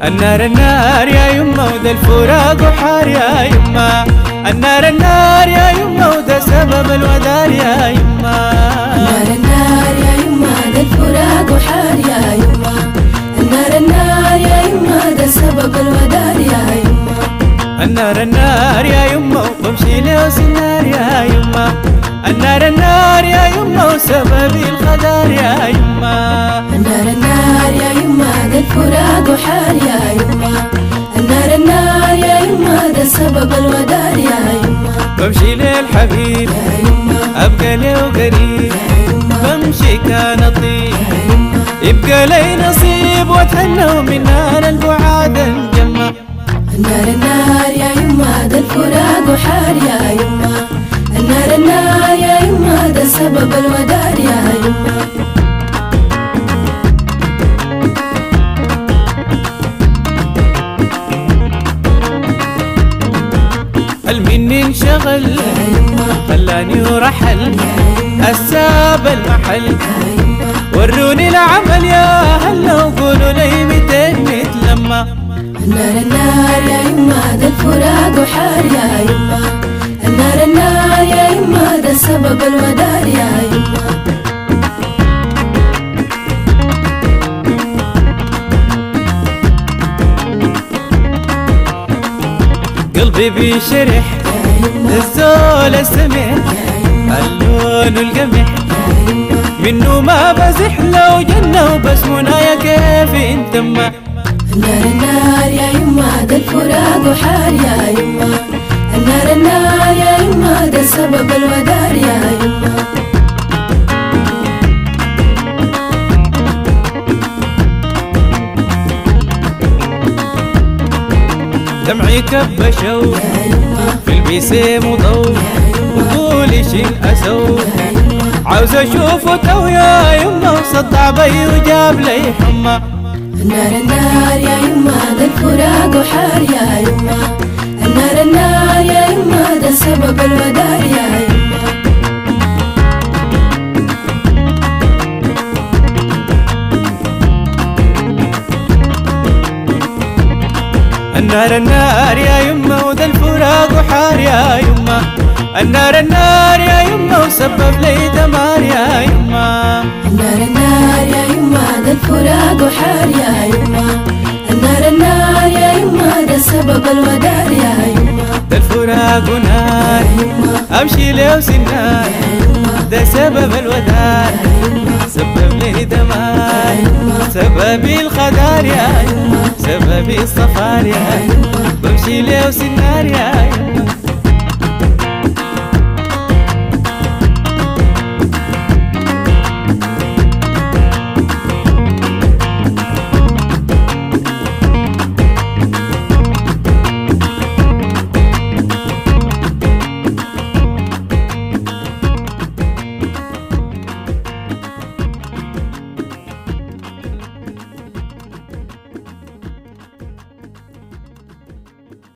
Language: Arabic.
النار النار يا يما وده الفراق وحار يا يما. النار النار يا يما وده سبب الودار يا يما. النار النار يا يما ده الفراق وحار يا يما. النار النار يا يما ده سبب الودار يا يما. النار النار يا يما وبمشي لوس النار يا يما. النار النار يا يما وسبب الخدار يا يما. النار النار يا يما ده الفراق وحار يا يما. النار النار يا يما ده سبب الودار يا يما. بمشي للحبيب يا يما أبقى له قريب. بمشي كنطيب يبقى لي نصيب واتهنى من نار البعاد انجمع. النار النار يا يما ده الفراق وحار يا يما. النار النار يا يما ده سبب الودار يا يما. مني انشغل خلاني ورحل الساب المحل. وروني العمل يا هلا وقولوا لي 200 نتلمى. النار النار يا يما ده الفراق وحار يا يما. النار النار يا يما ده سبب الودار يا يما. قلبي بيشرح الزول السمح اللون القمح. منه ما بزح لو جنة وبس منايا كيف انتما. النار النار يا يما ده الفراق وحار يا يما. النار النار يا يما ده سبب الودار يا يما. دمعي كب شوق في البيسيم وضوء وقولي شيل أسوق. عاوز أشوفه تو يا يما وصدع بي وجاب لي حمى. النار النار يا يما ده الفراق وحار يا يما. النار النار يا يما ده سبب الودار يا يما. النار النار يا يما وده الفراق وحار يا يما. النار النار يا يما وسبب لي دمار يا يما. النار النار يا يما ده الفراق وحار يا يما. النار النار يا يما ده سبب الودار يا يما. ده الفراق ونار امشي لوس النار ده سبب الودار. سبب لي دمار سبب الخدار يا يما. سبب الصفار يا يما. بمشي لوس النار يا يما.